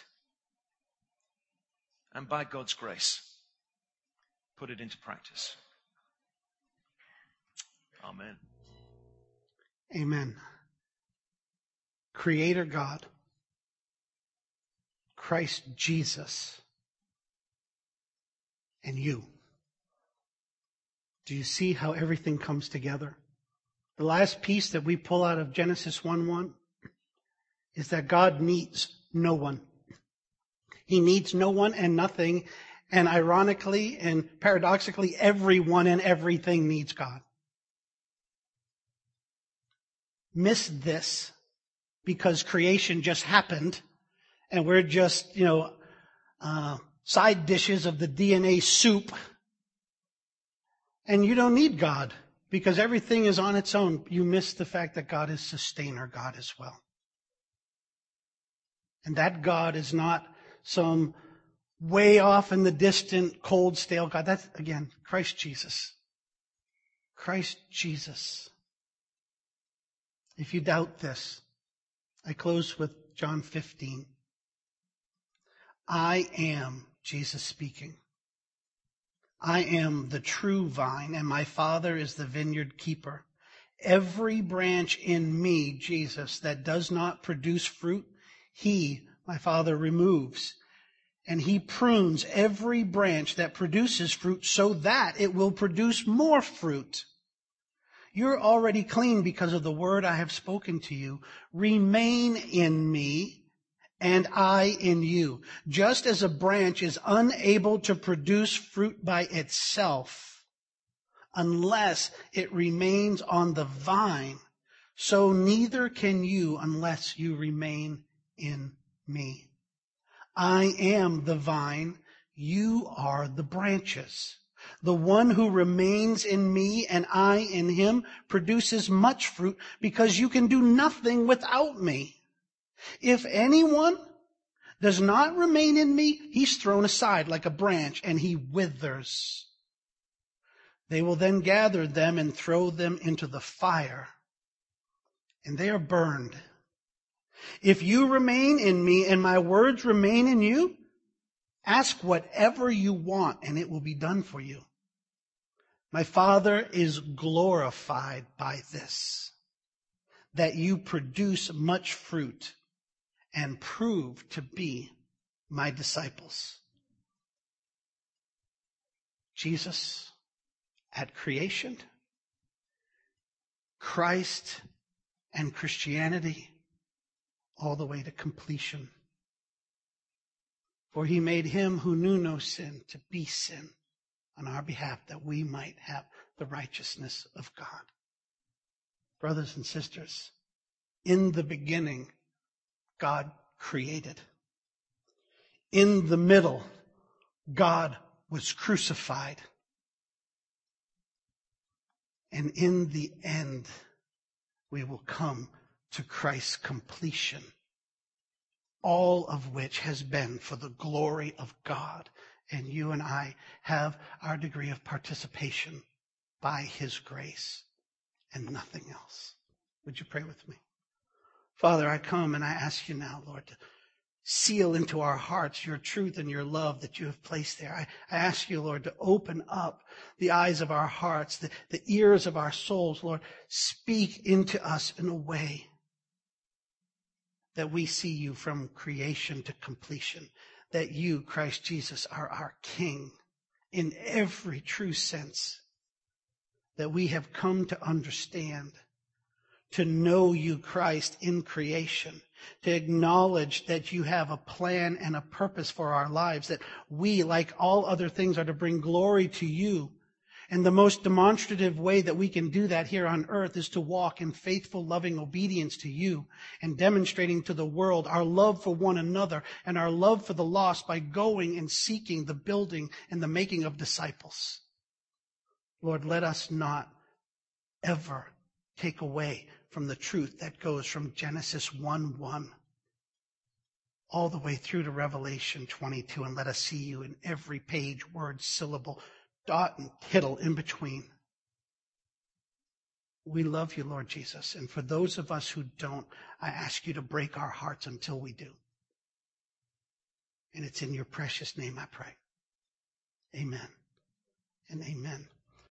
and by God's grace, put it into practice. Amen. Amen. Creator God, Christ Jesus, and you. Do you see how everything comes together? The last piece that we pull out of Genesis one one is that God needs no one. He needs no one and nothing. And ironically and paradoxically, everyone and everything needs God. Miss this because creation just happened and we're just, you know, uh, side dishes of the D N A soup. And you don't need God because everything is on its own. You miss the fact that God is sustainer God as well. And that God is not some way off in the distant, cold, stale God. That's, again, Christ Jesus. Christ Jesus. If you doubt this, I close with John fifteen. I am, Jesus speaking. I am the true vine, and my Father is the vineyard keeper. Every branch in me, Jesus, that does not produce fruit, He, my Father, removes. And He prunes every branch that produces fruit so that it will produce more fruit. You're already clean because of the word I have spoken to you. Remain in me, and I in you. Just as a branch is unable to produce fruit by itself unless it remains on the vine, so neither can you unless you remain in me. I am the vine, you are the branches. The one who remains in me and I in him produces much fruit because you can do nothing without me. If anyone does not remain in me, he's thrown aside like a branch and he withers. They will then gather them and throw them into the fire, and they are burned. If you remain in me and my words remain in you, ask whatever you want and it will be done for you. My Father is glorified by this, that you produce much fruit and prove to be my disciples. Jesus at creation, Christ and Christianity, all the way to completion. For he made him who knew no sin to be sin on our behalf, that we might have the righteousness of God. Brothers and sisters, in the beginning, God created. In the middle, God was crucified. And in the end, we will come to Christ's completion, all of which has been for the glory of God. And you and I have our degree of participation by his grace and nothing else. Would you pray with me? Father, I come and I ask you now, Lord, to seal into our hearts your truth and your love that you have placed there. I, I ask you, Lord, to open up the eyes of our hearts, the, the ears of our souls, Lord. Speak into us in a way that we see you from creation to completion, that you, Christ Jesus, are our King in every true sense, that we have come to understand, to know you, Christ, in creation, to acknowledge that you have a plan and a purpose for our lives, that we, like all other things, are to bring glory to you. And the most demonstrative way that we can do that here on earth is to walk in faithful, loving obedience to you and demonstrating to the world our love for one another and our love for the lost by going and seeking the building and the making of disciples. Lord, let us not ever take away from the truth that goes from Genesis one one all the way through to Revelation twenty-two, and let us see you in every page, word, syllable, dot and tittle in between. We love you, Lord Jesus. And for those of us who don't, I ask you to break our hearts until we do. And it's in your precious name I pray. Amen and amen.